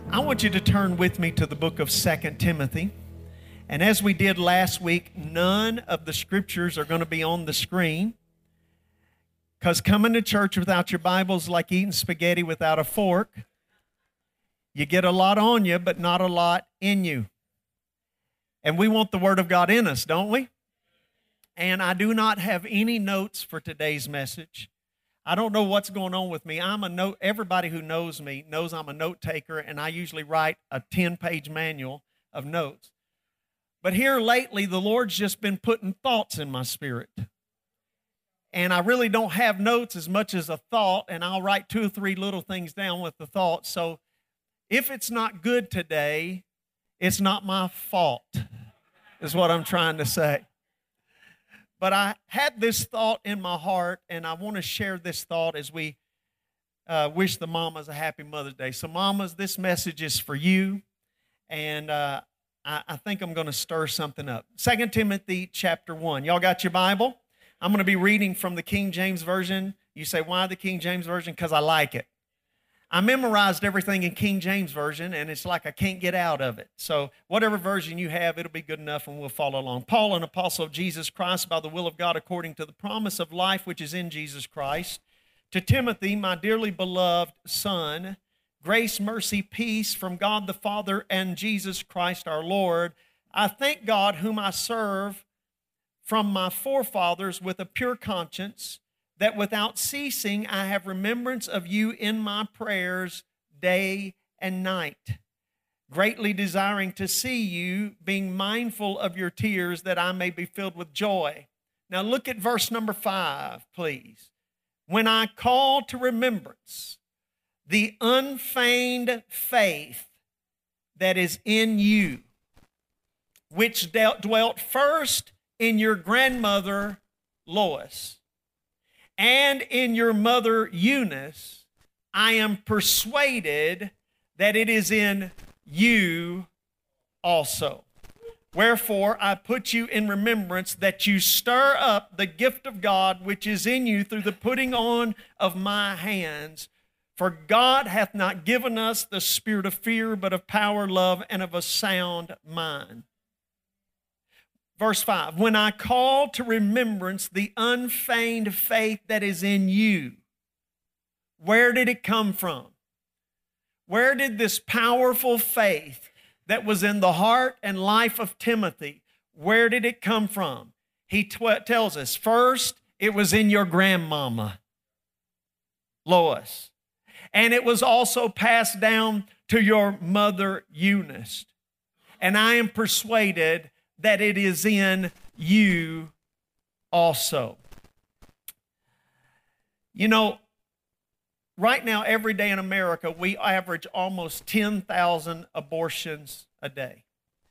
I want you to turn with me to the book of 2 Timothy. And as we did last week, none of the scriptures are going to be on the screen, because coming to church without your Bible is like eating spaghetti without a fork. You get a lot on you, but not a lot in you. And we want the Word of God in us, don't we? And I do not have any notes for today's message. I don't know what's going on with me. Everybody who knows me knows I'm a note taker, and I usually write a 10-page manual of notes. But here lately, the Lord's just been putting thoughts in my spirit. And I really don't have notes as much as a thought, and I'll write 2 or 3 little things down with the thought. So if it's not good today, it's not my fault, is what I'm trying to say. But I had this thought in my heart, and I want to share this thought as we wish the mamas a happy Mother's Day. So mamas, this message is for you, and I think I'm going to stir something up. 2 Timothy chapter 1. Y'all got your Bible? I'm going to be reading from the King James Version. You say, why the King James Version? Because I like it. I memorized everything in King James Version, and it's like I can't get out of it. So whatever version you have, it'll be good enough, and we'll follow along. Paul, an apostle of Jesus Christ, by the will of God, according to the promise of life which is in Jesus Christ, to Timothy, my dearly beloved son, grace, mercy, peace from God the Father and Jesus Christ our Lord. I thank God whom I serve from my forefathers with a pure conscience, that without ceasing I have remembrance of you in my prayers day and night, greatly desiring to see you, being mindful of your tears, that I may be filled with joy. Now look at verse number 5, please. When I call to remembrance the unfeigned faith that is in you, which dwelt first in your grandmother Lois, and in your mother Eunice, I am persuaded that it is in you also. Wherefore I put you in remembrance that you stir up the gift of God which is in you through the putting on of my hands. For God hath not given us the spirit of fear, but of power, love, and of a sound mind. Verse 5, when I call to remembrance the unfeigned faith that is in you, where did it come from? Where did this powerful faith that was in the heart and life of Timothy, where did it come from? He tells us, first, it was in your grandmama, Lois. And it was also passed down to your mother, Eunice. And I am persuaded that it is in you also. You know, right now, every day in America, we average almost 10,000 abortions a day.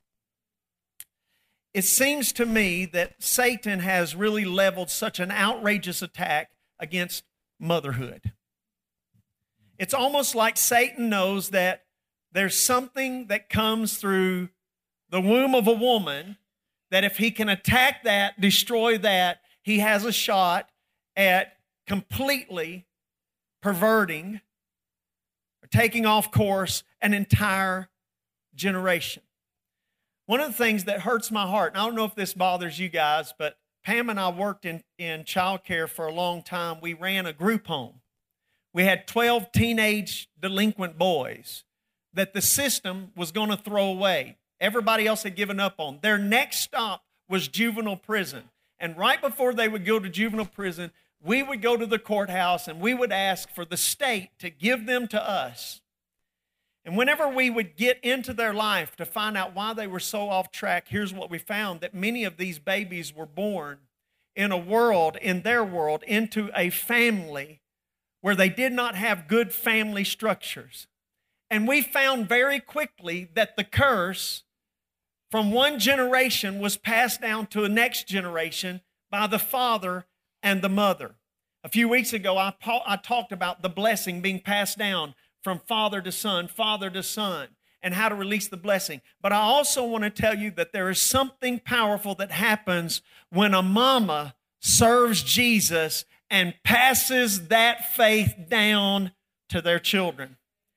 It seems to me that Satan has really leveled such an outrageous attack against motherhood. It's almost like Satan knows that there's something that comes through the womb of a woman, that if he can attack that, destroy that, he has a shot at completely perverting or taking off course an entire generation. One of the things that hurts my heart, and I don't know if this bothers you guys, but Pam and I worked in child care for a long time. We ran a group home. We had 12 teenage delinquent boys that the system was going to throw away. Everybody else had given up on. Their next stop was juvenile prison. And right before they would go to juvenile prison, we would go to the courthouse and we would ask for the state to give them to us. And whenever we would get into their life to find out why they were so off track, here's what we found, that many of these babies were born in their world, into a family where they did not have good family structures. And we found very quickly that the curse from one generation was passed down to a next generation by the father and the mother. A few weeks ago, I talked about the blessing being passed down from father to son, and how to release the blessing. But I also want to tell you that there is something powerful that happens when a mama serves Jesus and passes that faith down to their children.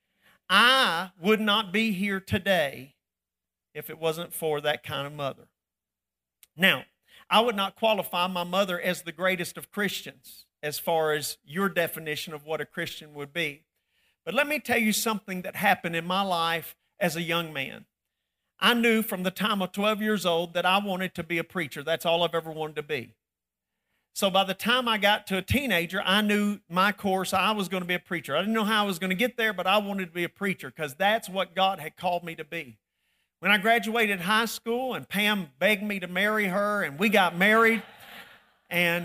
I would not be here today if it wasn't for that kind of mother. Now, I would not qualify my mother as the greatest of Christians as far as your definition of what a Christian would be. But let me tell you something that happened in my life as a young man. I knew from the time of 12 years old that I wanted to be a preacher. That's all I've ever wanted to be. So by the time I got to a teenager, I knew my course, I was going to be a preacher. I didn't know how I was going to get there, but I wanted to be a preacher because that's what God had called me to be. When I graduated high school and Pam begged me to marry her and we got married, and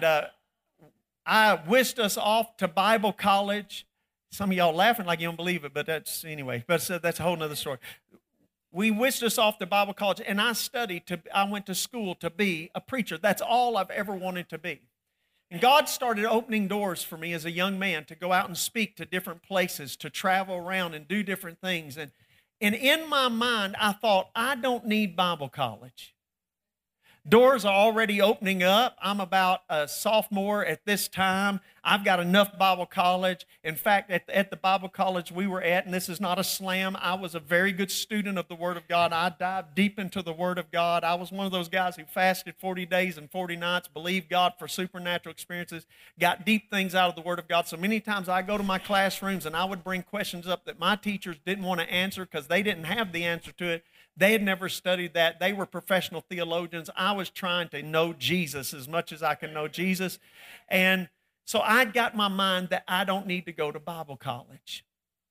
I whisked us off to Bible college. Some of y'all laughing like you don't believe it, but that's a whole nother story. We whisked us off to Bible college, and I went to school to be a preacher. That's all I've ever wanted to be. And God started opening doors for me as a young man to go out and speak to different places, to travel around and do different things. And in my mind, I thought, I don't need Bible college. Doors are already opening up. I'm about a sophomore at this time. I've got enough Bible college. In fact, at the Bible college we were at, and this is not a slam, I was a very good student of the Word of God. I dived deep into the Word of God. I was one of those guys who fasted 40 days and 40 nights, believed God for supernatural experiences, got deep things out of the Word of God. So many times I go to my classrooms and I would bring questions up that my teachers didn't want to answer because they didn't have the answer to it. They had never studied that. They were professional theologians. I was trying to know Jesus as much as I can know Jesus. And so I got in my mind that I don't need to go to Bible college.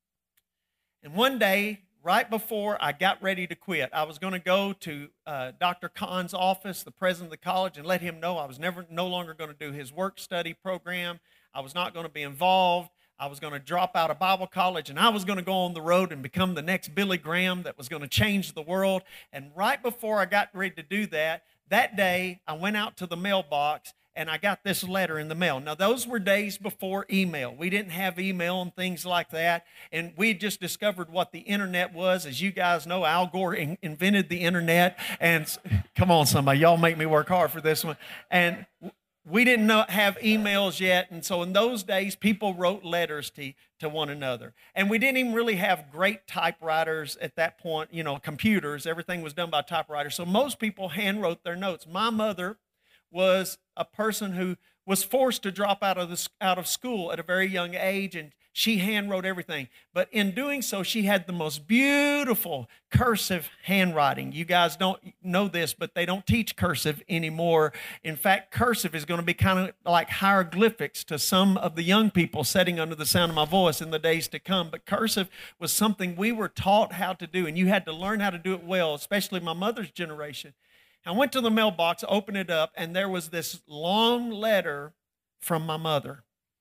And one day, right before I got ready to quit, I was going to go to Dr. Kahn's office, the president of the college, and let him know I was no longer going to do his work study program. I was not going to be involved. I was going to drop out of Bible college, and I was going to go on the road and become the next Billy Graham that was going to change the world. And right before I got ready to do that day, I went out to the mailbox, and I got this letter in the mail. Now, those were days before email. We didn't have email and things like that, and we had just discovered what the internet was. As you guys know, Al Gore invented the internet, and come on, somebody, y'all make me work hard for this one. And we didn't have emails yet, and so in those days, people wrote letters to one another. And we didn't even really have great typewriters at that point, computers. Everything was done by typewriters. So most people hand-wrote their notes. My mother was a person who was forced to drop out of school at a very young age, and she hand-wrote everything. But in doing so, she had the most beautiful cursive handwriting. You guys don't know this, but they don't teach cursive anymore. In fact, cursive is going to be kind of like hieroglyphics to some of the young people sitting under the sound of my voice in the days to come. But cursive was something we were taught how to do, and you had to learn how to do it well, especially my mother's generation. I went to the mailbox, opened it up, and there was this long letter from my mother.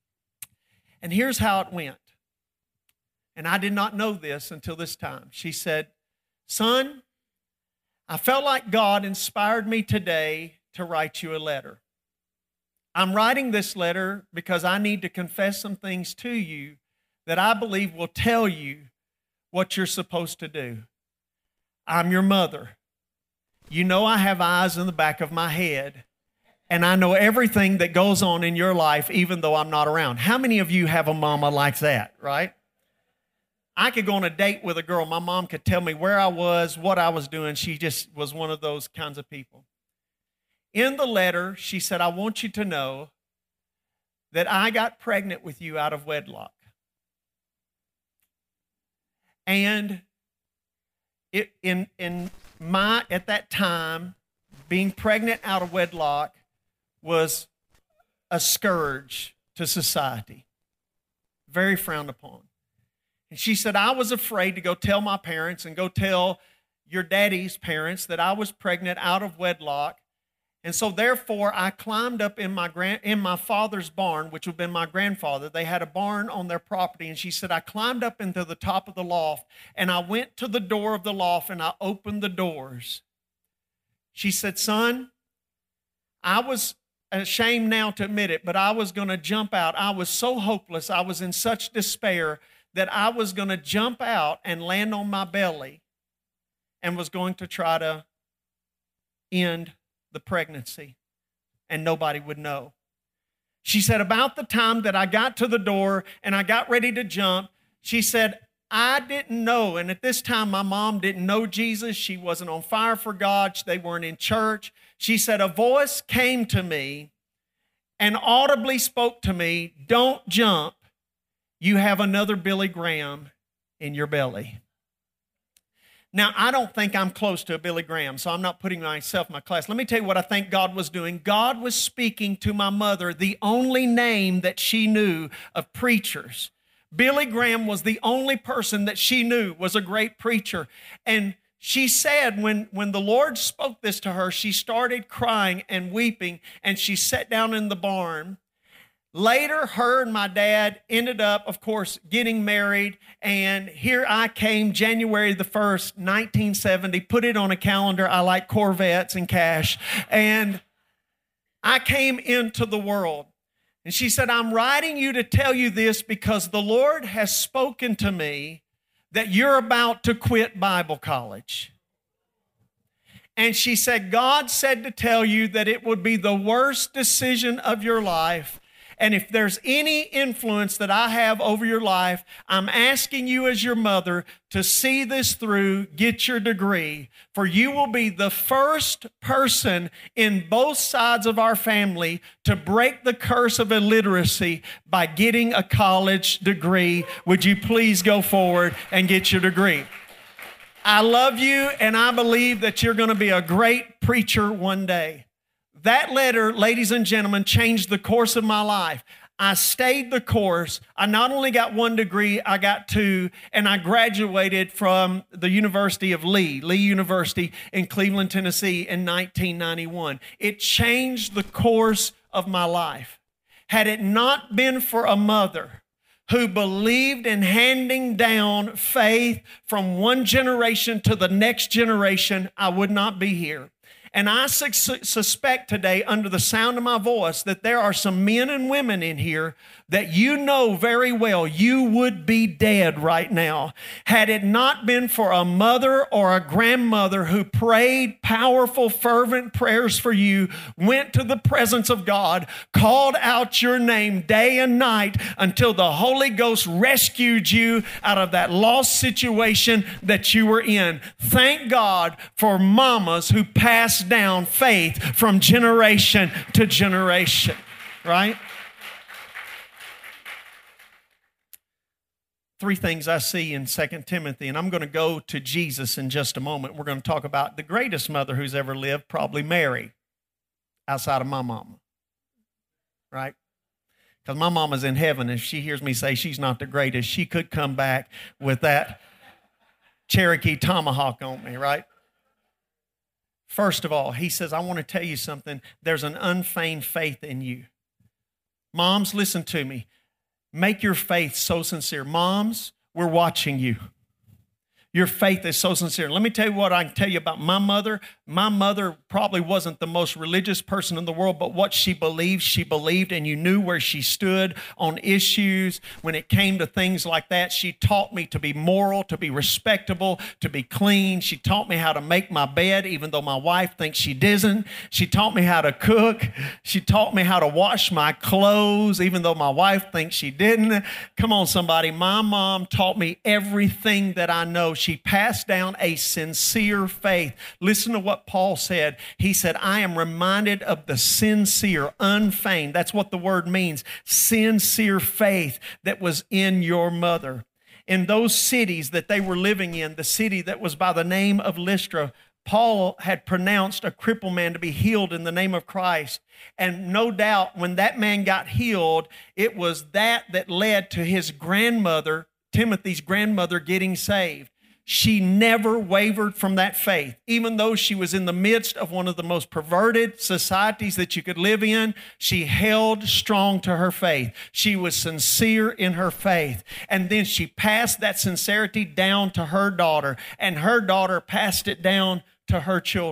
And here's how it went. And I did not know this until this time. She said, "Son, I felt like God inspired me today to write you a letter. I'm writing this letter because I need to confess some things to you that I believe will tell you what you're supposed to do. I'm your mother. You know I have eyes in the back of my head, and I know everything that goes on in your life even though I'm not around." How many of you have a mama like that, right? I could go on a date with a girl. My mom could tell me where I was, what I was doing. She just was one of those kinds of people. In the letter, she said, "I want you to know that I got pregnant with you out of wedlock. And at that time, being pregnant out of wedlock was a scourge to society, very frowned upon. And she said, I was afraid to go tell my parents and go tell your daddy's parents that I was pregnant out of wedlock. And so therefore, I climbed up in my father's barn, which would have been my grandfather. They had a barn on their property. And she said, I climbed up into the top of the loft, and I went to the door of the loft, and I opened the doors. She said, son, I was ashamed now to admit it, but I was going to jump out. I was so hopeless. I was in such despair that I was going to jump out and land on my belly and was going to try to end the pregnancy, and nobody would know. She said, about the time that I got to the door and I got ready to jump, she said, I didn't know, and at this time my mom didn't know Jesus. She wasn't on fire for God. They weren't in church. She said, a voice came to me and audibly spoke to me, don't jump. You have another Billy Graham in your belly. Now, I don't think I'm close to a Billy Graham, so I'm not putting myself in my class. Let me tell you what I think God was doing. God was speaking to my mother, the only name that she knew of preachers. Billy Graham was the only person that she knew was a great preacher. And she said when the Lord spoke this to her, she started crying and weeping, and she sat down in the barn. Later, her and my dad ended up, of course, getting married, and here I came January the 1st, 1970, put it on a calendar. I like Corvettes and cash, and I came into the world. And she said, I'm writing you to tell you this because the Lord has spoken to me that you're about to quit Bible college. And she said, God said to tell you that it would be the worst decision of your life. And if there's any influence that I have over your life, I'm asking you as your mother to see this through, get your degree, for you will be the first person in both sides of our family to break the curse of illiteracy by getting a college degree. Would you please go forward and get your degree? I love you, and I believe that you're going to be a great preacher one day. That letter, ladies and gentlemen, changed the course of my life. I stayed the course. I not only got one degree, I got two, and I graduated from the University of Lee University in Cleveland, Tennessee in 1991. It changed the course of my life. Had it not been for a mother who believed in handing down faith from one generation to the next generation, I would not be here. And I suspect today, under the sound of my voice, that there are some men and women in here that you know very well you would be dead right now had it not been for a mother or a grandmother who prayed powerful, fervent prayers for you, went to the presence of God, called out your name day and night until the Holy Ghost rescued you out of that lost situation that you were in. Thank God for mamas who passed down faith from generation to generation, right? Three things I see in 2 Timothy, and I'm going to go to Jesus in just a moment. We're going to talk about the greatest mother who's ever lived, probably Mary, outside of my mama, right? Because my mama's in heaven, and if she hears me say she's not the greatest, she could come back with that Cherokee tomahawk on me, right? First of all, he says, I want to tell you something. There's an unfeigned faith in you. Moms, listen to me. Make your faith so sincere. Moms, we're watching you. Your faith is so sincere. Let me tell you what I can tell you about my mother. My mother probably wasn't the most religious person in the world, but what she believed, and you knew where she stood on issues. When it came to things like that, she taught me to be moral, to be respectable, to be clean. She taught me how to make my bed, even though my wife thinks she doesn't. She taught me how to cook. She taught me how to wash my clothes, even though my wife thinks she didn't. Come on, somebody. My mom taught me everything that I know. She passed down a sincere faith. Listen to what Paul said. He said, I am reminded of the sincere, unfeigned, that's what the word means, sincere faith that was in your mother. In those cities that they were living in, the city that was by the name of Lystra, Paul had pronounced a crippled man to be healed in the name of Christ. And no doubt when that man got healed, it was that led to his grandmother, Timothy's grandmother, getting saved. She never wavered from that faith. Even though she was in the midst of one of the most perverted societies that you could live in, she held strong to her faith. She was sincere in her faith. And then she passed that sincerity down to her daughter, and her daughter passed it down to her children.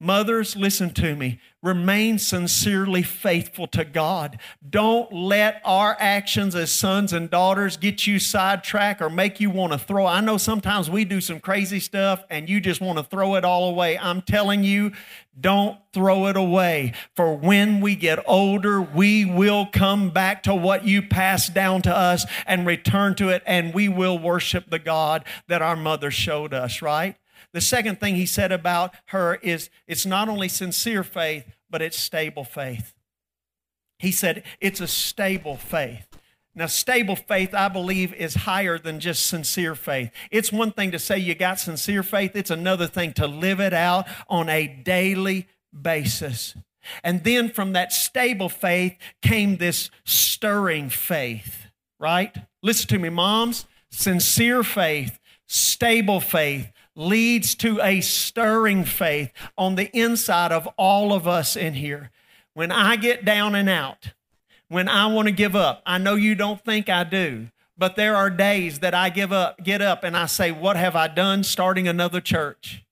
Mothers, listen to me. Remain sincerely faithful to God. Don't let our actions as sons and daughters get you sidetracked or make you want to throw. I know sometimes we do some crazy stuff and you just want to throw it all away. I'm telling you, don't throw it away. For when we get older, we will come back to what you passed down to us and return to it, and we will worship the God that our mother showed us, right? The second thing he said about her is it's not only sincere faith, but it's stable faith. He said it's a stable faith. Now, stable faith, I believe, is higher than just sincere faith. It's one thing to say you got sincere faith. It's another thing to live it out on a daily basis. And then from that stable faith came this stirring faith, right? Listen to me, moms. Sincere faith, stable faith, leads to a stirring faith on the inside of all of us in here. When I get down and out, when I want to give up, I know you don't think I do, but there are days that I get up and I say, what have I done starting another church?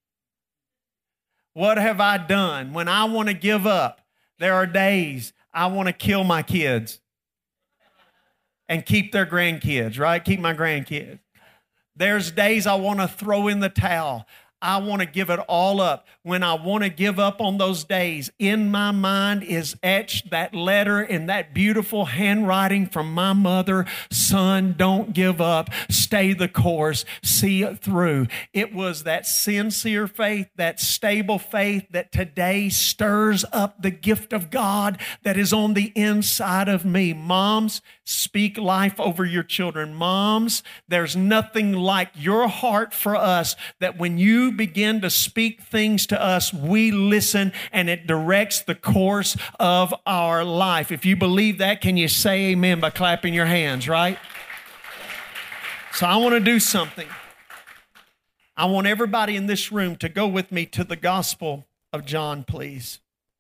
What have I done? When I want to give up, there are days I want to kill my kids and keep their grandkids, right? Keep my grandkids. There's days I want to throw in the towel. I want to give it all up. When I want to give up on those days, in my mind is etched that letter in that beautiful handwriting from my mother. Son, don't give up. Stay the course. See it through. It was that sincere faith, that stable faith that today stirs up the gift of God that is on the inside of me. Moms, speak life over your children. Moms, there's nothing like your heart for us that when you begin to speak things to us, we listen and it directs the course of our life. If you believe that, can you say amen by clapping your hands, right? So I want to do something. I want everybody in this room to go with me to the Gospel of John, please.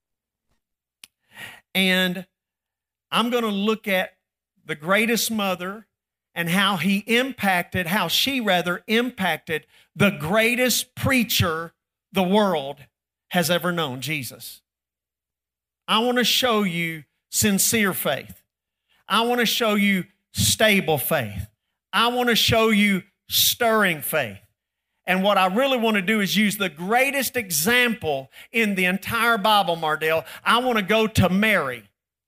And I'm going to look at the greatest mother and how she impacted the greatest preacher the world has ever known, Jesus. I want to show you sincere faith. I want to show you stable faith. I want to show you stirring faith. And what I really want to do is use the greatest example in the entire Bible, Mardell. I want to go to Mary.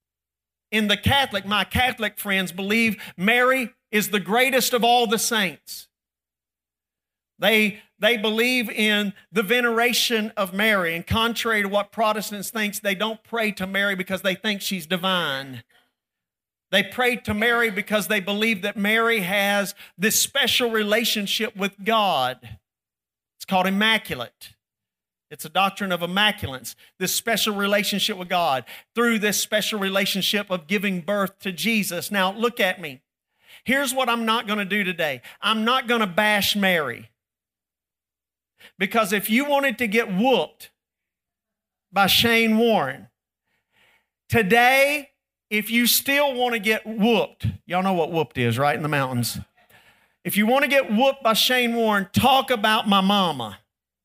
My Catholic friends believe Mary is the greatest of all the saints. They believe in the veneration of Mary, and contrary to what Protestants think, they don't pray to Mary because they think she's divine. They pray to Mary because they believe that Mary has this special relationship with God. It's called immaculate. It's a doctrine of immaculance, this special relationship with God through this special relationship of giving birth to Jesus. Now, look at me. Here's what I'm not going to do today. I'm not going to bash Mary. Because if you wanted to get whooped by Shane Warren, today, if you still want to get whooped, y'all know what whooped is, right, in the mountains. If you want to get whooped by Shane Warren, talk about my mama.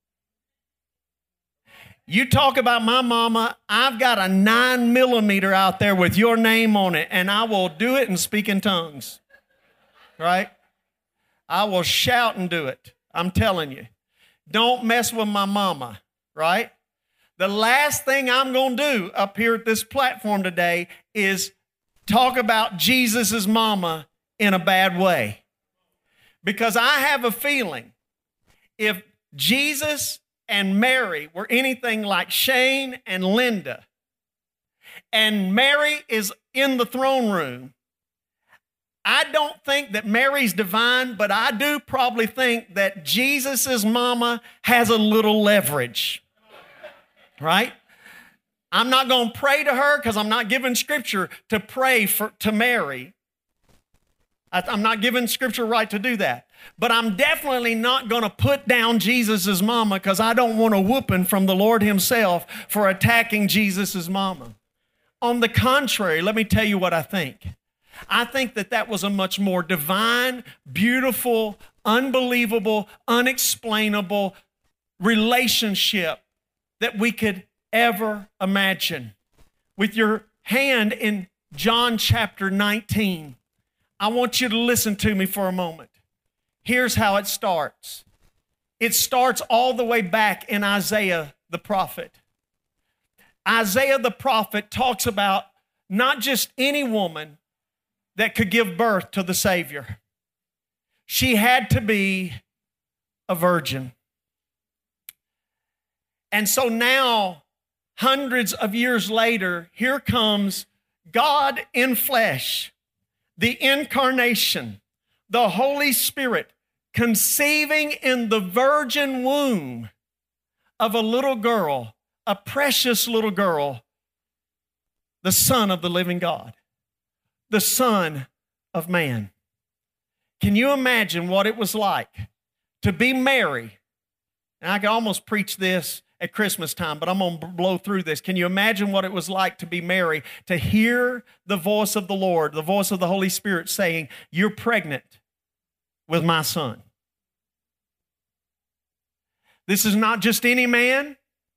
You talk about my mama, I've got a 9mm out there with your name on it, and I will do it and speak in tongues, right? I will shout and do it. I'm telling you. Don't mess with my mama, right? The last thing I'm going to do up here at this platform today is talk about Jesus' mama in a bad way. Because I have a feeling if Jesus and Mary were anything like Shane and Linda, and Mary is in the throne room, I don't think that Mary's divine, but I do probably think that Jesus' mama has a little leverage, right? I'm not going to pray to her because I'm not given scripture to pray to Mary. I'm not given scripture right to do that. But I'm definitely not going to put down Jesus' mama because I don't want a whooping from the Lord himself for attacking Jesus' mama. On the contrary, let me tell you what I think. I think that was a much more divine, beautiful, unbelievable, unexplainable relationship that we could ever imagine. With your hand in John chapter 19, I want you to listen to me for a moment. Here's how it starts. It starts all the way back in Isaiah the prophet. Isaiah the prophet talks about not just any woman that could give birth to the Savior. She had to be a virgin. And so now, hundreds of years later, here comes God in flesh, the incarnation, the Holy Spirit, conceiving in the virgin womb of a little girl, a precious little girl, the Son of the living God, the Son of Man. Can you imagine what it was like to be Mary? And I could almost preach this at Christmas time, but I'm going to blow through this. Can you imagine what it was like to be Mary, to hear the voice of the Lord, the voice of the Holy Spirit saying, "You're pregnant with my Son"? This is not just any man.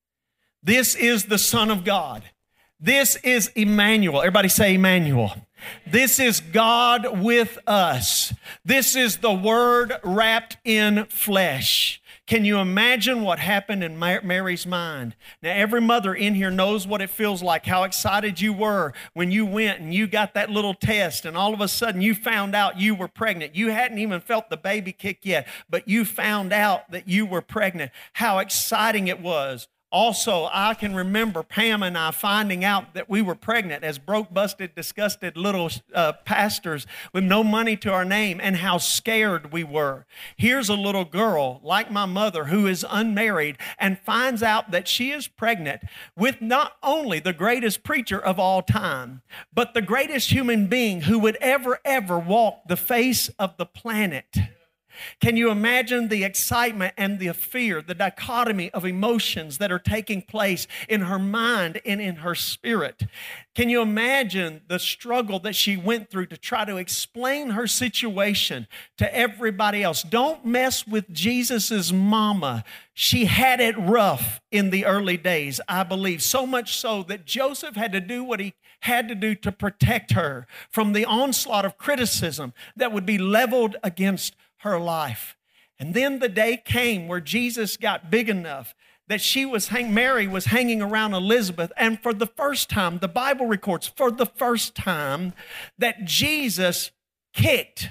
This is the Son of God. This is Emmanuel. Everybody say Emmanuel. This is God with us. This is the Word wrapped in flesh. Can you imagine what happened in Mary's mind? Now, every mother in here knows what it feels like, how excited you were when you went and you got that little test and all of a sudden you found out you were pregnant. You hadn't even felt the baby kick yet, but you found out that you were pregnant. How exciting it was. Also, I can remember Pam and I finding out that we were pregnant as broke, busted, disgusted little pastors with no money to our name, and how scared we were. Here's a little girl like my mother who is unmarried and finds out that she is pregnant with not only the greatest preacher of all time, but the greatest human being who would ever walk the face of the planet. Can you imagine the excitement and the fear, the dichotomy of emotions that are taking place in her mind and in her spirit? Can you imagine the struggle that she went through to try to explain her situation to everybody else? Don't mess with Jesus's mama. She had it rough in the early days, I believe, so much so that Joseph had to do what he had to do to protect her from the onslaught of criticism that would be leveled against her life. And then the day came where Jesus got big enough that Mary was hanging around Elizabeth, and for the first time, the Bible records, for the first time, that Jesus kicked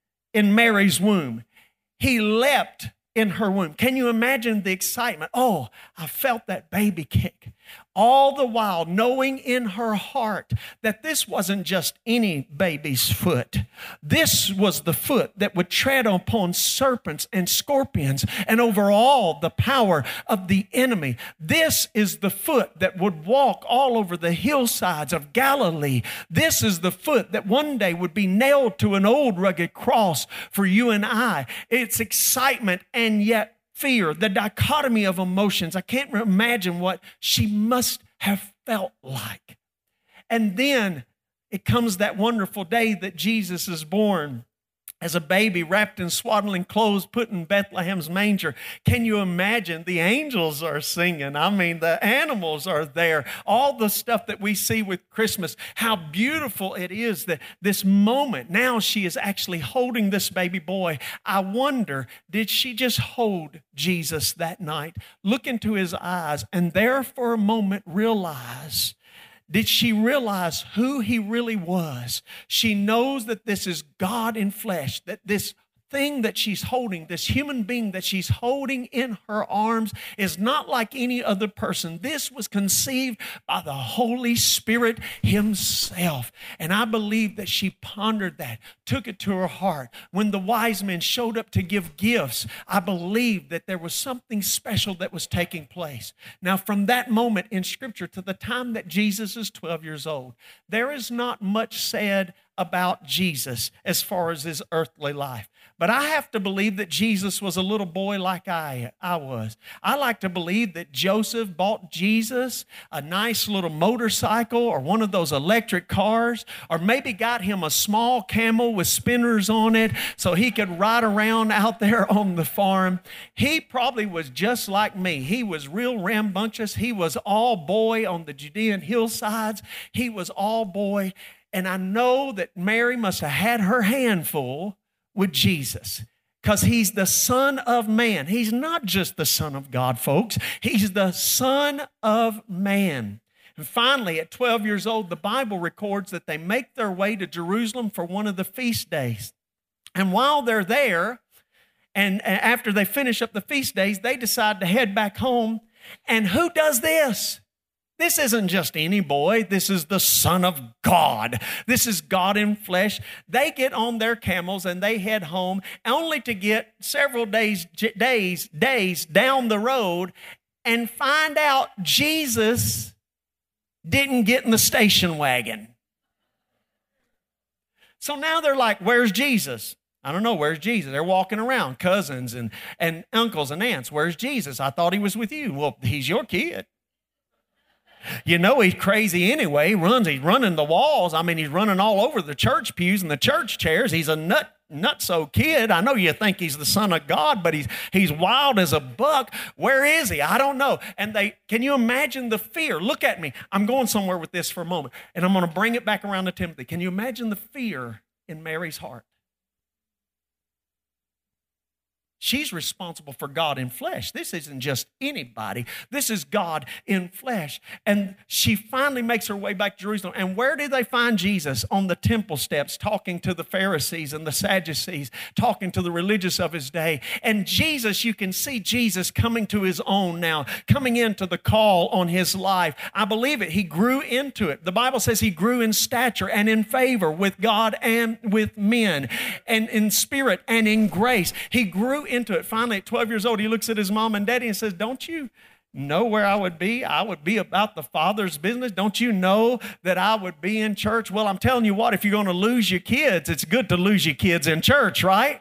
in Mary's womb. He leapt in her womb. Can you imagine the excitement? Oh, I felt that baby kick. All the while knowing in her heart that this wasn't just any baby's foot. This was the foot that would tread upon serpents and scorpions and over all the power of the enemy. This is the foot that would walk all over the hillsides of Galilee. This is the foot that one day would be nailed to an old rugged cross for you and I. It's excitement and yet fear, the dichotomy of emotions. I can't imagine what she must have felt like. And then it comes that wonderful day that Jesus is born as a baby wrapped in swaddling clothes, put in Bethlehem's manger. Can you imagine? The angels are singing. I mean, the animals are there. All the stuff that we see with Christmas, how beautiful it is that this moment, now she is actually holding this baby boy. I wonder, did she just hold Jesus that night, look into his eyes, and there for a moment realize, did she realize who he really was? She knows that this is God in flesh, that this thing that she's holding, this human being that she's holding in her arms is not like any other person. This was conceived by the Holy Spirit himself. And I believe that she pondered that, took it to her heart. When the wise men showed up to give gifts, I believe that there was something special that was taking place. Now, from that moment in Scripture to the time that Jesus is 12 years old, there is not much said about Jesus as far as his earthly life. But I have to believe that Jesus was a little boy like I was. I like to believe that Joseph bought Jesus a nice little motorcycle or one of those electric cars, or maybe got him a small camel with spinners on it so he could ride around out there on the farm. He probably was just like me. He was real rambunctious. He was all boy on the Judean hillsides. He was all boy. And I know that Mary must have had her handful with Jesus, because he's the Son of Man. He's not just the Son of God, folks. He's the Son of Man. And finally, at 12 years old, the Bible records that they make their way to Jerusalem for one of the feast days. And while they're there, and after they finish up the feast days, they decide to head back home. And who does this? This isn't just any boy. This is the Son of God. This is God in flesh. They get on their camels and they head home, only to get several days down the road and find out Jesus didn't get in the station wagon. So now they're like, where's Jesus? I don't know, where's Jesus? They're walking around, cousins and uncles and aunts. Where's Jesus? I thought he was with you. Well, he's your kid. You know he's crazy anyway. He's running the walls. I mean, he's running all over the church pews and the church chairs. He's a nutso kid. I know you think he's the Son of God, but he's wild as a buck. Where is he? I don't know. And can you imagine the fear? Look at me. I'm going somewhere with this for a moment, and I'm going to bring it back around to Timothy. Can you imagine the fear in Mary's heart? She's responsible for God in flesh. This isn't just anybody. This is God in flesh. And she finally makes her way back to Jerusalem. And where did they find Jesus? On the temple steps, talking to the Pharisees and the Sadducees, talking to the religious of his day. And Jesus, you can see Jesus coming to his own now, coming into the call on his life. I believe it. He grew into it. The Bible says he grew in stature and in favor with God and with men, and in spirit and in grace. He grew into it. Finally, at 12 years old, he looks at his mom and daddy and says, don't you know where I would be? I would be about the Father's business. Don't you know that I would be in church? Well, I'm telling you what, if you're going to lose your kids, it's good to lose your kids in church, right?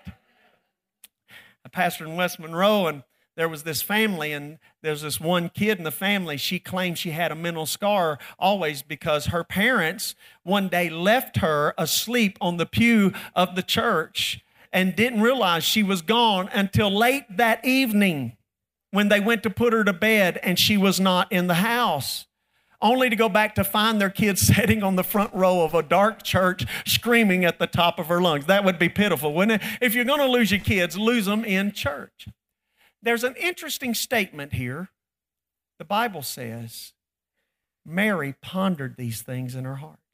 I pastored in West Monroe, and there was this family, and there's this one kid in the family. She claimed she had a mental scar always because her parents one day left her asleep on the pew of the church and didn't realize she was gone until late that evening when they went to put her to bed and she was not in the house, only to go back to find their kid sitting on the front row of a dark church screaming at the top of her lungs. That would be pitiful, wouldn't it? If you're going to lose your kids, lose them in church. There's an interesting statement here. The Bible says Mary pondered these things in her heart.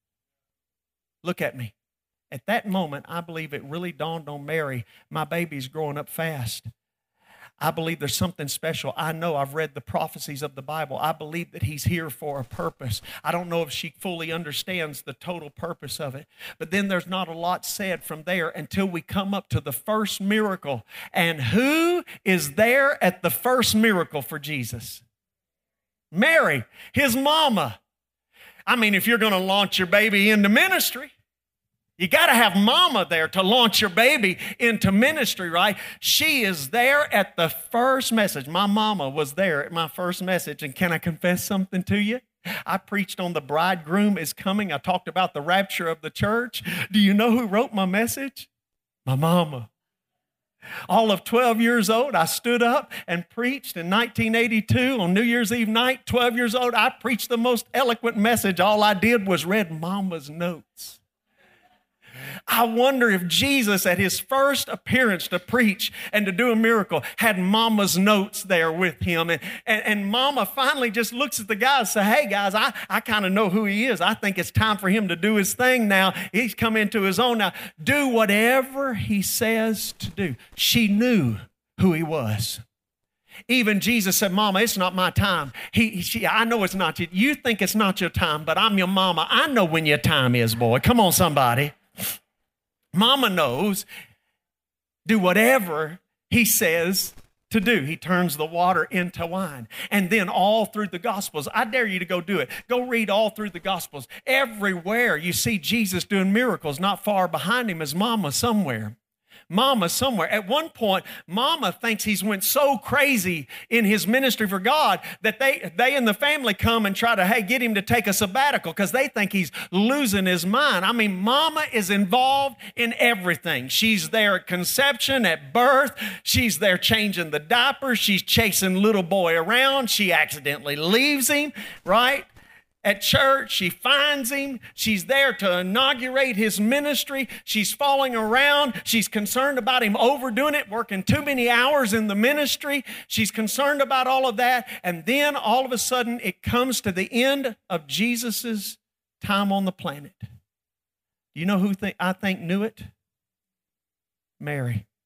Look at me. At that moment, I believe it really dawned on Mary, my baby's growing up fast. I believe there's something special. I know I've read the prophecies of the Bible. I believe that he's here for a purpose. I don't know if she fully understands the total purpose of it. But then there's not a lot said from there until we come up to the first miracle. And who is there at the first miracle for Jesus? Mary, his mama. I mean, if you're going to launch your baby into ministry, you got to have mama there to launch your baby into ministry, right? She is there at the first message. My mama was there at my first message. And can I confess something to you? I preached on the bridegroom is coming. I talked about the rapture of the church. Do you know who wrote my message? My mama. All of 12 years old, I stood up and preached in 1982 on New Year's Eve night. 12 years old, I preached the most eloquent message. All I did was read mama's notes. I wonder if Jesus, at his first appearance to preach and to do a miracle, had mama's notes there with him. And mama finally just looks at the guys and says, hey, guys, I kind of know who he is. I think it's time for him to do his thing now. He's come into his own now. Do whatever he says to do. She knew who he was. Even Jesus said, Mama, it's not my time. I know it's not you. You think it's not your time, but I'm your mama. I know when your time is, boy. Come on, somebody. Mama knows. Do whatever he says to do. He turns the water into wine. And then all through the Gospels, I dare you to go do it. Go read all through the Gospels. Everywhere you see Jesus doing miracles. Not far behind him is Mama somewhere. Mama somewhere. At one point, Mama thinks he's went so crazy in his ministry for God that they and the family come and try to, hey, get him to take a sabbatical because they think he's losing his mind. I mean, Mama is involved in everything. She's there at conception, at birth. She's there changing the diapers. She's chasing little boy around. She accidentally leaves him, right? At church, she finds him. She's there to inaugurate his ministry. She's following around. She's concerned about him overdoing it, working too many hours in the ministry. She's concerned about all of that. And then all of a sudden, it comes to the end of Jesus' time on the planet. You know who I think knew it? Mary.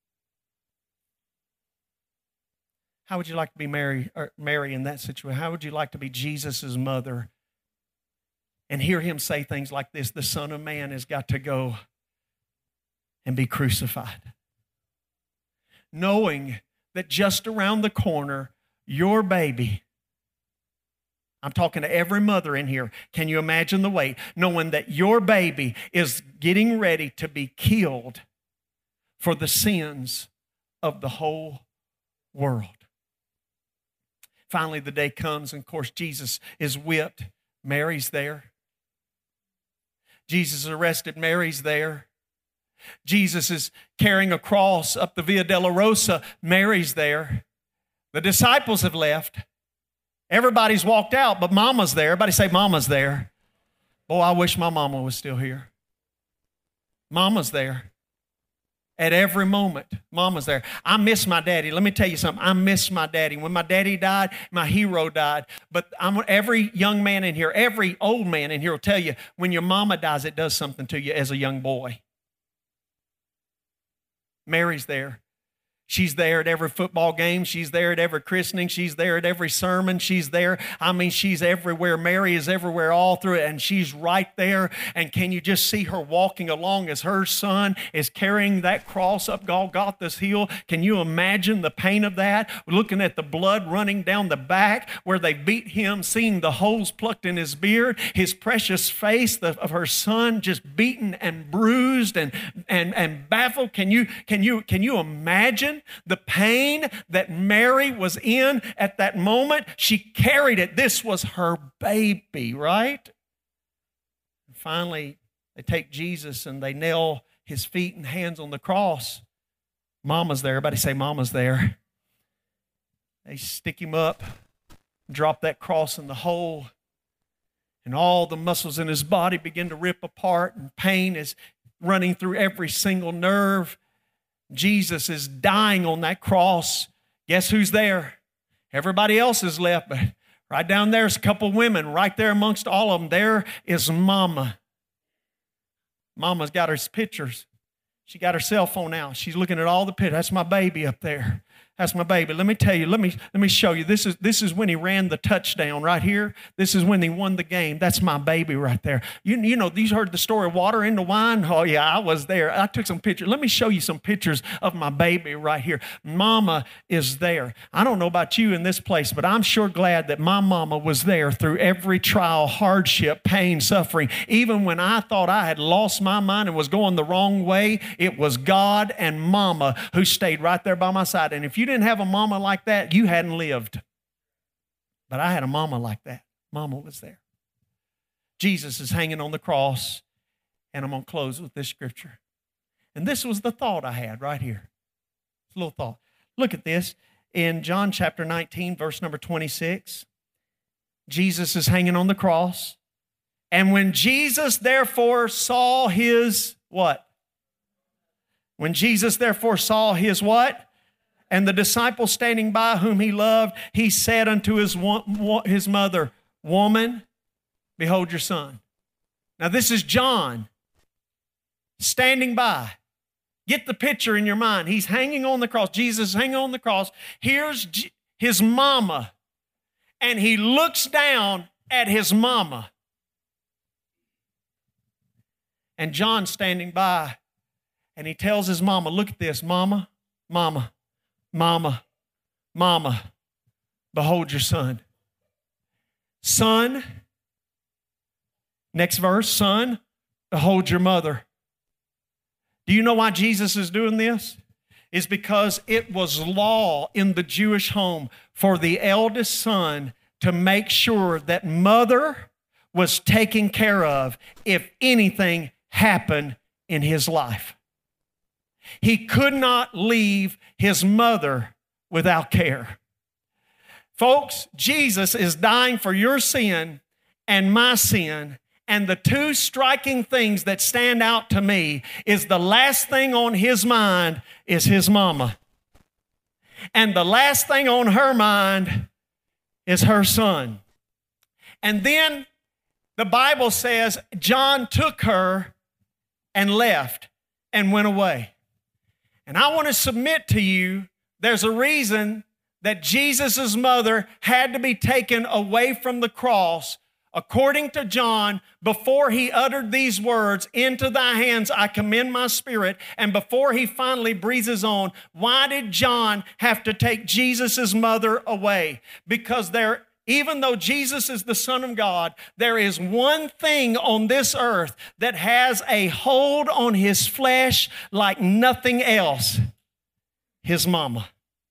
How would you like to be Mary in that situation? How would you like to be Jesus' mother and hear him say things like this? The Son of Man has got to go and be crucified. Knowing that just around the corner, your baby, I'm talking to every mother in here. Can you imagine the weight? Knowing that your baby is getting ready to be killed for the sins of the whole world. Finally, the day comes, and of course, Jesus is whipped. Mary's there. Jesus is arrested. Mary's there. Jesus is carrying a cross up the Via Dolorosa. Mary's there. The disciples have left. Everybody's walked out, but Mama's there. Everybody say, Mama's there. Boy, I wish my mama was still here. Mama's there. At every moment, Mama's there. I miss my daddy. Let me tell you something. I miss my daddy. When my daddy died, my hero died. But every young man in here, every old man in here will tell you, when your mama dies, it does something to you as a young boy. Mary's there. She's there at every football game. She's there at every christening. She's there at every sermon. She's there. I mean, she's everywhere. Mary is everywhere all through it, and she's right there. And can you just see her walking along as her son is carrying that cross up Golgotha's hill? Can you imagine the pain of that? Looking at the blood running down the back where they beat him, seeing the holes plucked in his beard, his precious face of her son just beaten and bruised and baffled. Can you imagine the pain that Mary was in at that moment? She carried it. This was her baby, right? And finally, they take Jesus and they nail his feet and hands on the cross. Mama's there. Everybody say, Mama's there. They stick him up, drop that cross in the hole, and all the muscles in his body begin to rip apart, and pain is running through every single nerve. Jesus is dying on that cross. Guess who's there? Everybody else is left, but right down there's a couple women. Right there amongst all of them, there is Mama. Mama's got her pictures. She got her cell phone out. She's looking at all the pictures. That's my baby up there. That's my baby. Let me tell you, let me show you. This is when he ran the touchdown right here. This is when he won the game. That's my baby right there. You know, you heard the story of water into wine? Oh, yeah, I was there. I took some pictures. Let me show you some pictures of my baby right here. Mama is there. I don't know about you in this place, but I'm sure glad that my mama was there through every trial, hardship, pain, suffering. Even when I thought I had lost my mind and was going the wrong way, it was God and Mama who stayed right there by my side. And if you didn't have a mama like that, you hadn't lived. But I had a mama like that. Mama was there. Jesus is hanging on the cross, and I'm going to close with this scripture. And this was the thought I had right here. It's a little thought. Look at this. In John chapter 19, verse number 26, Jesus is hanging on the cross. And when Jesus therefore saw his what? When Jesus therefore saw his what? And the disciple standing by whom he loved, he said unto his mother, Woman, behold your son. Now this is John standing by. Get the picture in your mind. He's hanging on the cross. Jesus is hanging on the cross. Here's his mama. And he looks down at his mama. And John's standing by. And he tells his mama, look at this, Mama, Mama. Mama, Mama, behold your son. Son, next verse, son, behold your mother. Do you know why Jesus is doing this? It's because it was law in the Jewish home for the eldest son to make sure that mother was taken care of if anything happened in his life. He could not leave his mother without care. Folks, Jesus is dying for your sin and my sin, and the two striking things that stand out to me is the last thing on his mind is his mama. And the last thing on her mind is her son. And then the Bible says John took her and left and went away. And I want to submit to you, there's a reason that Jesus' mother had to be taken away from the cross, according to John, before he uttered these words, into thy hands I commend my spirit, and before he finally breathes on. Why did John have to take Jesus' mother away? Because even though Jesus is the Son of God, there is one thing on this earth that has a hold on his flesh like nothing else: his mama.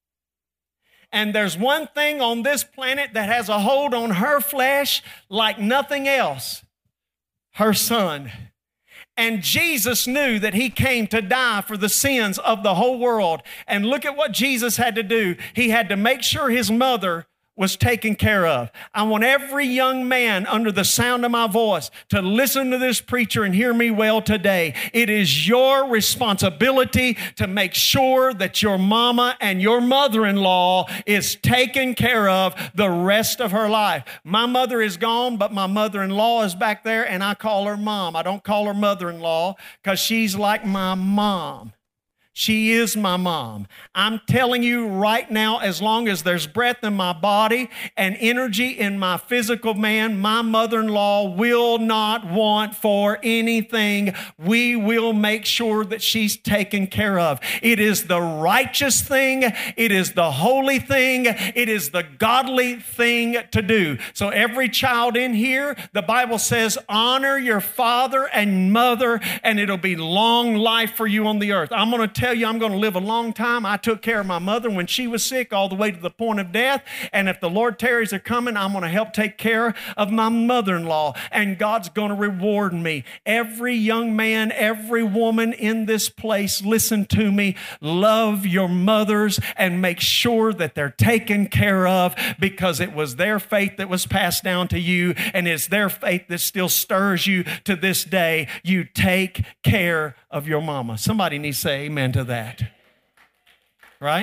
And there's one thing on this planet that has a hold on her flesh like nothing else: her son. And Jesus knew that he came to die for the sins of the whole world. And look at what Jesus had to do. He had to make sure his mother was taken care of. I want every young man under the sound of my voice to listen to this preacher and hear me well today. It is your responsibility to make sure that your mama and your mother-in-law is taken care of the rest of her life. My mother is gone, but my mother-in-law is back there, and I call her mom. I don't call her mother-in-law because she's like my mom. She is my mom. I'm telling you right now, as long as there's breath in my body and energy in my physical man, my mother-in-law will not want for anything. We will make sure that she's taken care of. It is the righteous thing. It is the holy thing. It is the godly thing to do. So every child in here, the Bible says, honor your father and mother, and it'll be long life for you on the earth. I'm going to tell you, I'm going to live a long time. I took care of my mother when she was sick all the way to the point of death. And if the Lord tarries are coming, I'm going to help take care of my mother-in-law. And God's going to reward me. Every young man, every woman in this place, listen to me. Love your mothers and make sure that they're taken care of, because it was their faith that was passed down to you, and it's their faith that still stirs you to this day. You take care of your mama. Somebody needs to say amen to that. Right?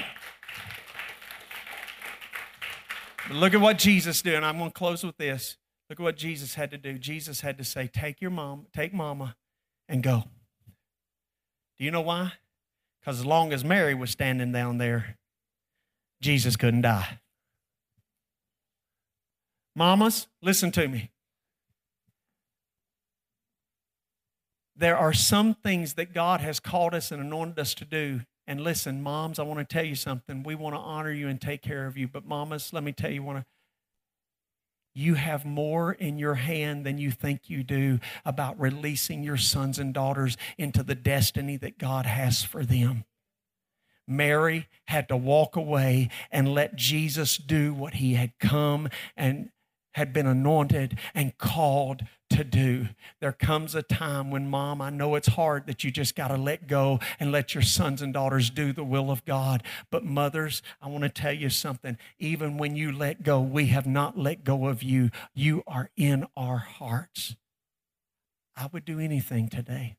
But look at what Jesus did, and I'm going to close with this. Look at what Jesus had to do. Jesus had to say, take mama, and go. Do you know why? Because as long as Mary was standing down there, Jesus couldn't die. Mamas, listen to me. There are some things that God has called us and anointed us to do. And listen, moms, I want to tell you something. We want to honor you and take care of you. But mamas, let me tell you, you have more in your hand than you think you do about releasing your sons and daughters into the destiny that God has for them. Mary had to walk away and let Jesus do what he had come and had been anointed and called to do. There comes a time when, Mom, I know it's hard that you just got to let go and let your sons and daughters do the will of God. But mothers, I want to tell you something. Even when you let go, we have not let go of you. You are in our hearts. I would do anything today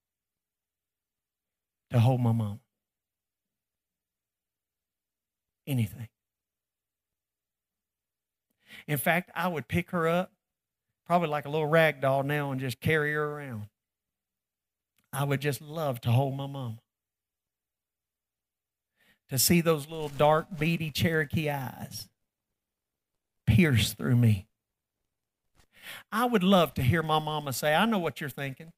to hold my mom. Anything. In fact, I would pick her up, probably like a little rag doll now, and just carry her around. I would just love to hold my mama. To see those little dark, beady Cherokee eyes pierce through me. I would love to hear my mama say, I know what you're thinking.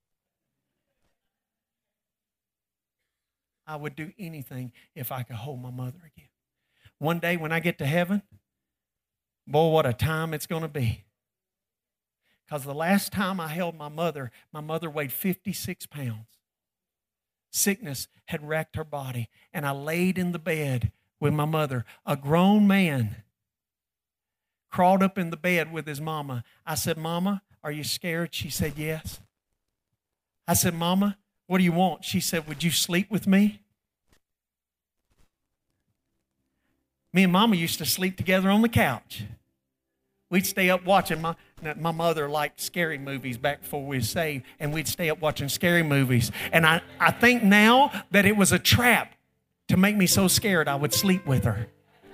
I would do anything if I could hold my mother again. One day when I get to heaven, boy, what a time it's going to be. Because the last time I held my mother weighed 56 pounds. Sickness had wrecked her body, and I laid in the bed with my mother. A grown man crawled up in the bed with his mama. I said, Mama, are you scared? She said, yes. I said, Mama, what do you want? She said, would you sleep with me? Me and Mama used to sleep together on the couch. We'd stay up watching. My mother liked scary movies back before we were saved, and we'd stay up watching scary movies. And I think now that it was a trap to make me so scared I would sleep with her.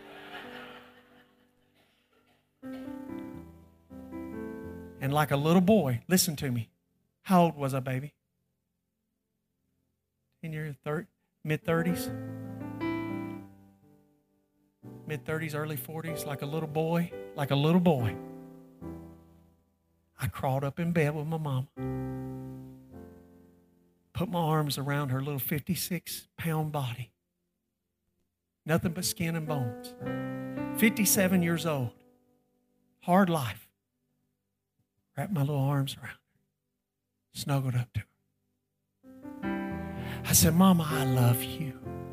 And like a little boy, listen to me. How old was I, baby? In your mid-30s? Mid-30s, early 40s, like a little boy. I crawled up in bed with my mama, put my arms around her little 56-pound body. Nothing but skin and bones. 57 years old. Hard life. Wrapped my little arms around her. Snuggled up to her. I said, Mama, I love you.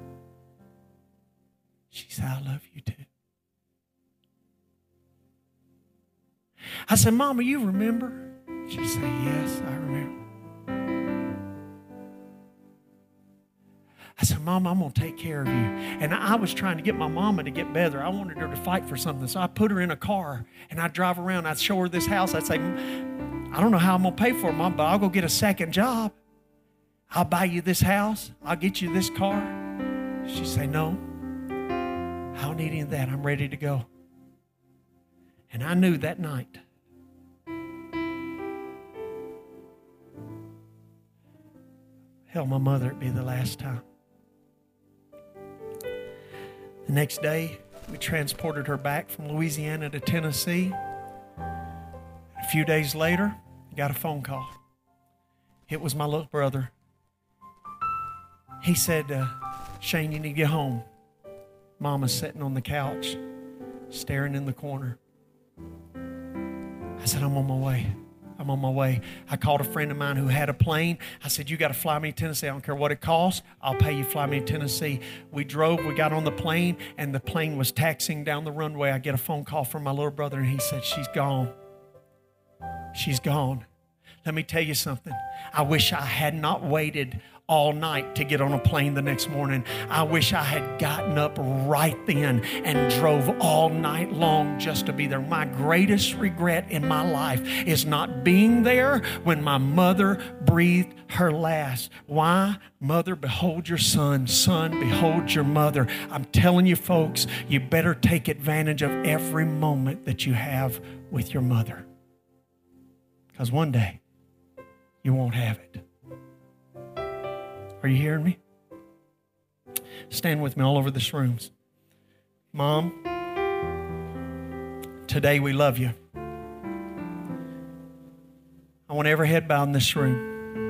She said, I love you too. I said, Mama, you remember? She said, yes, I remember. I said, Mama, I'm going to take care of you. And I was trying to get my mama to get better. I wanted her to fight for something. So I put her in a car, and I'd drive around. I'd show her this house. I'd say, I don't know how I'm going to pay for it, Mom, but I'll go get a second job. I'll buy you this house. I'll get you this car. She'd say, no, I don't need any of that. I'm ready to go. And I knew that night, hell, my mother, it'd be the last time. The next day, we transported her back from Louisiana to Tennessee. A few days later, I got a phone call. It was my little brother. He said, Shane, you need to get home. Mama's sitting on the couch, staring in the corner. I said, I'm on my way. I'm on my way. I called a friend of mine who had a plane. I said, you got to fly me to Tennessee. I don't care what it costs. I'll pay you to fly me to Tennessee. We drove. We got on the plane, and the plane was taxiing down the runway. I get a phone call from my little brother, and he said, she's gone. She's gone. Let me tell you something. I wish I had not waited all night to get on a plane the next morning. I wish I had gotten up right then and drove all night long just to be there. My greatest regret in my life is not being there when my mother breathed her last. Why? Mother, behold your son. Son, behold your mother. I'm telling you, folks, you better take advantage of every moment that you have with your mother. Because one day, you won't have it. Are you hearing me? Stand with me all over this room. Mom, today we love you. I want every head bowed in this room.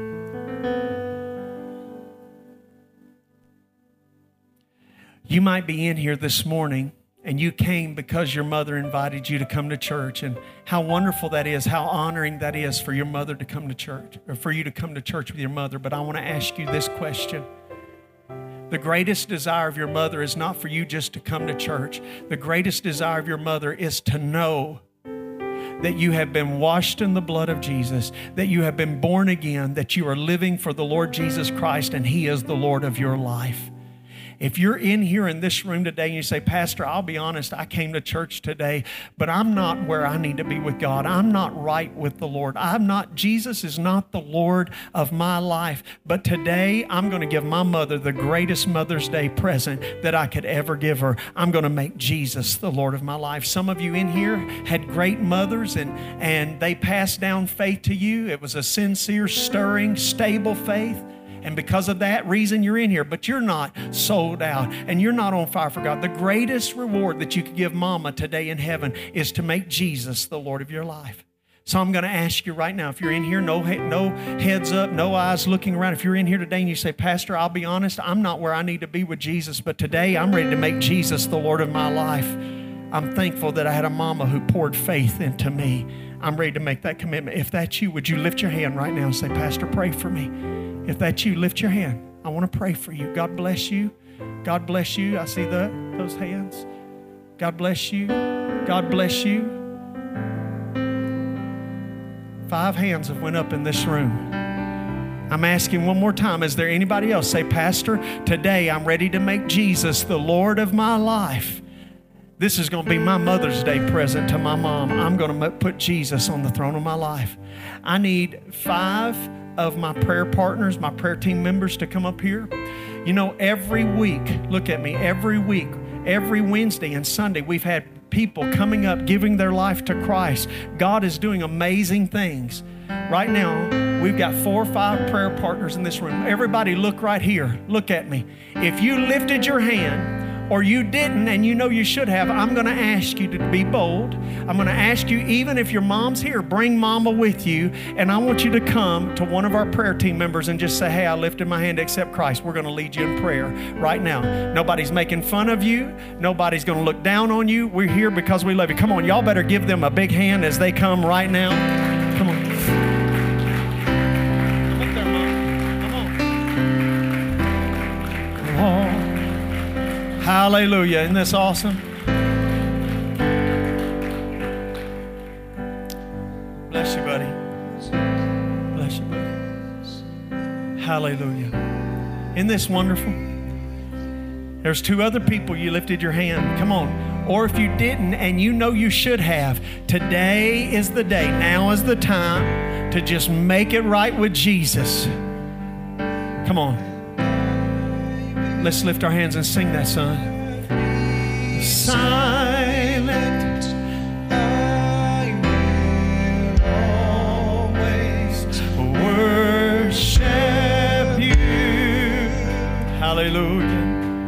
You might be in here this morning and you came because your mother invited you to come to church, and how wonderful that is, how honoring that is for your mother to come to church, or for you to come to church with your mother. But I want to ask you this question. The greatest desire of your mother is not for you just to come to church. The greatest desire of your mother is to know that you have been washed in the blood of Jesus, that you have been born again, that you are living for the Lord Jesus Christ, and He is the Lord of your life. If you're in here in this room today and you say, Pastor, I'll be honest, I came to church today, but I'm not where I need to be with God. I'm not right with the Lord. Jesus is not the Lord of my life. But today I'm going to give my mother the greatest Mother's Day present that I could ever give her. I'm going to make Jesus the Lord of my life. Some of you in here had great mothers and they passed down faith to you. It was a sincere, stirring, stable faith. And because of that reason, you're in here, but you're not sold out and you're not on fire for God. The greatest reward that you could give Mama today in heaven is to make Jesus the Lord of your life. So I'm going to ask you right now, if you're in here, no heads up, no eyes looking around. If you're in here today and you say, Pastor, I'll be honest, I'm not where I need to be with Jesus, but today I'm ready to make Jesus the Lord of my life. I'm thankful that I had a mama who poured faith into me. I'm ready to make that commitment. If that's you, would you lift your hand right now and say, Pastor, pray for me? If that's you, lift your hand. I want to pray for you. God bless you. God bless you. I see those hands. God bless you. God bless you. 5 hands have went up in this room. I'm asking one more time, is there anybody else? Say, Pastor, today I'm ready to make Jesus the Lord of my life. This is going to be my Mother's Day present to my mom. I'm going to put Jesus on the throne of my life. I need 5 of my prayer partners, my prayer team members to come up here. You know, every week, look at me, every week, every Wednesday and Sunday, we've had people coming up, giving their life to Christ. God is doing amazing things. Right now, we've got 4 or 5 prayer partners in this room. Everybody look right here. Look at me. If you lifted your hand, or you didn't and you know you should have, I'm going to ask you to be bold. I'm going to ask you, even if your mom's here, bring mama with you, and I want you to come to one of our prayer team members and just say, hey, I lifted my hand to accept Christ. We're going to lead you in prayer right now. Nobody's making fun of you. Nobody's going to look down on you. We're here because we love you. Come on, y'all better give them a big hand as they come right now. Come on. Come up there, Mom. Come on. Oh. Hallelujah. Isn't this awesome? Bless you, buddy. Bless you, buddy. Hallelujah. Isn't this wonderful? There's 2 other people you lifted your hand. Come on. Or if you didn't and you know you should have, today is the day. Now is the time to just make it right with Jesus. Come on. Let's lift our hands and sing that, son. Silent, I will always worship you. Hallelujah.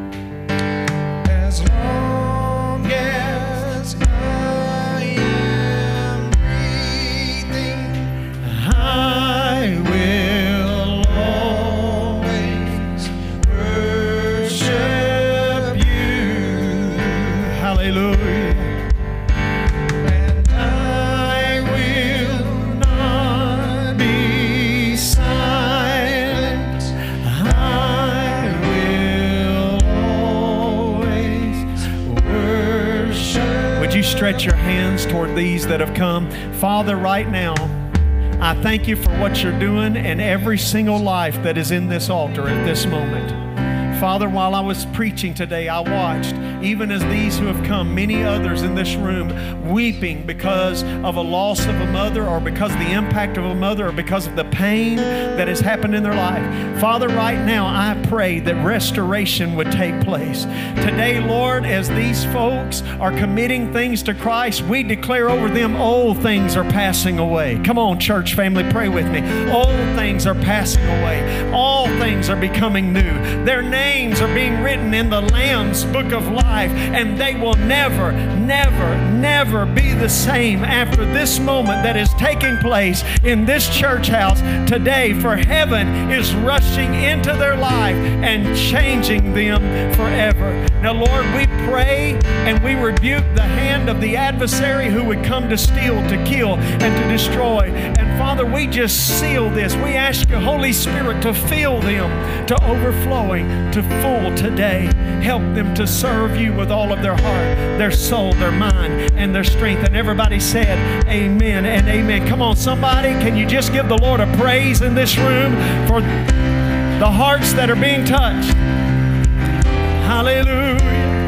As long as I am breathing, I will always worship you. Hallelujah. And I will not be silent. I will always worship. Would you stretch your hands toward these that have come? Father, right now, I thank you for what you're doing in every single life that is in this altar at this moment. Father, while I was preaching today, I watched, even as these who have come, many others in this room weeping because of a loss of a mother, or because of the impact of a mother, or because of the pain that has happened in their life. Father, right now, I pray that restoration would take place. Today, Lord, as these folks are committing things to Christ, we declare over them, old things are passing away. Come on, church family, pray with me. Old things are passing away. All things are becoming new. Their names are being written in the Lamb's book of life, and they will never, never, never be the same after this moment that is taking place in this church house today, for heaven is rushing into their life and changing them forever. Now, Lord, we pray and we rebuke the hand of the adversary who would come to steal, to kill, and to destroy. And Father, we just seal this. We ask you, Holy Spirit, to fill them to overflowing, to full today. Help them to serve you with all of their heart, their soul, their mind, and their strength. And everybody said, amen and amen. Come on, somebody, can you just give the Lord a praise in this room for the hearts that are being touched? Hallelujah.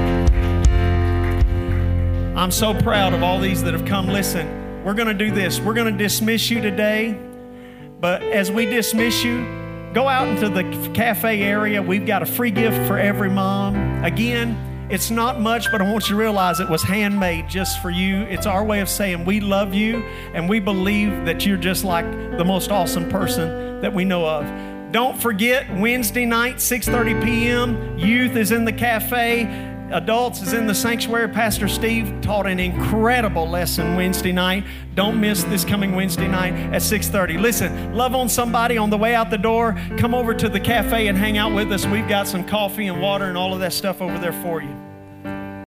I'm so proud of all these that have come. Listen, we're going to do this. We're going to dismiss you today. But as we dismiss you, go out into the cafe area. We've got a free gift for every mom. Again, it's not much, but I want you to realize it was handmade just for you. It's our way of saying we love you, and we believe that you're just like the most awesome person that we know of. Don't forget, Wednesday night, 6:30 p.m., youth is in the cafe. Adults is in the sanctuary. Pastor Steve taught an incredible lesson Wednesday night. Don't miss this coming Wednesday night at 6:30. Listen, love on somebody on the way out the door. Come over to the cafe and hang out with us. We've got some coffee and water and all of that stuff over there for you.